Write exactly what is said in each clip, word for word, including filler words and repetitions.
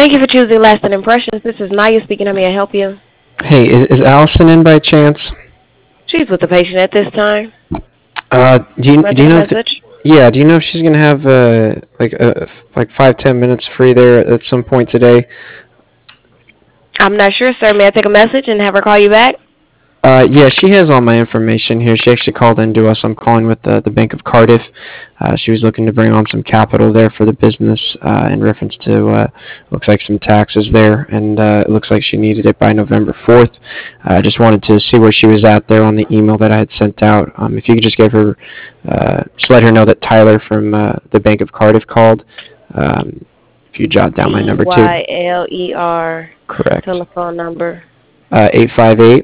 Thank you for choosing Lasting Impressions. This is Naya speaking. How may I help you? Hey, is, is Allison in by chance? She's with the patient at this time. Uh, do you do Message you a know if the, message. yeah, do you know if she's gonna have uh like uh f- like five ten minutes free there at some point today? I'm not sure, sir. May I take a message and have her call you back? Uh, yeah, she has all my information here. She actually called in to us. I'm calling with the, the Bank of Cardiff. Uh, she was looking to bring on some capital there for the business uh, in reference to, uh, looks like some taxes there, and uh, it looks like she needed it by November fourth. I uh, just wanted to see where she was at there on the email that I had sent out. Um, if you could just give her, uh, just let her know that Tyler from uh, the Bank of Cardiff called. Um, if you jot down my T number too. Y L E R. Correct. Telephone number. Uh, eight five eight,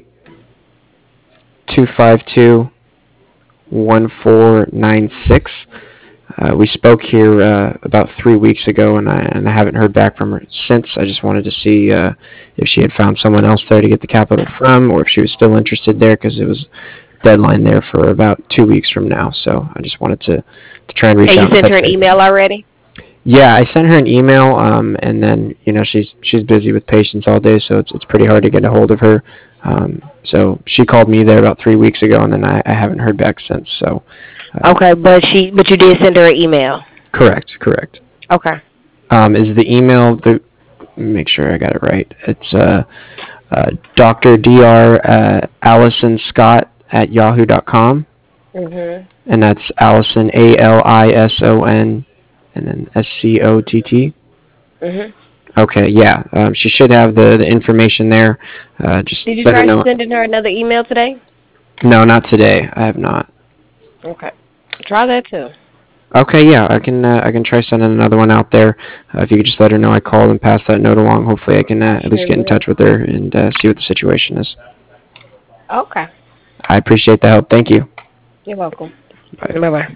two five two, one four nine six. Uh, we spoke here uh, about three weeks ago, and I, and I haven't heard back from her since. I just wanted to see uh, if she had found someone else there to get the capital from, or if she was still interested there, because it was deadline there for about two weeks from now. So I just wanted to, to try and reach And you out and sent her touch an base with email her. already? Yeah, I sent her an email, um, and then you know she's she's busy with patients all day, so it's it's pretty hard to get a hold of her. Um, so she called me there about three weeks ago, and then I, I haven't heard back since. So uh, Okay, but she, but you did send her an email. correct, correct. Okay. Um, is the email the? Make sure I got it right. It's uh, uh, Doctor Dr. Uh, Allison Scott at yahoo dot com, Mhm. and that's Allison A L I S O N, and then S C O T T. Mhm. Okay, yeah. Um, she should have the, the information there. Uh, just Did you let her try know. sending her another email today? No, not today. I have not. Okay. Try that too. Okay, yeah, I can uh, I can try sending another one out there. Uh, if you could just let her know I called and pass that note along. Hopefully, I can uh, at least Sure get in will. touch with her and uh, see what the situation is. Okay. I appreciate the help. Thank you. You're welcome. Bye. Bye bye.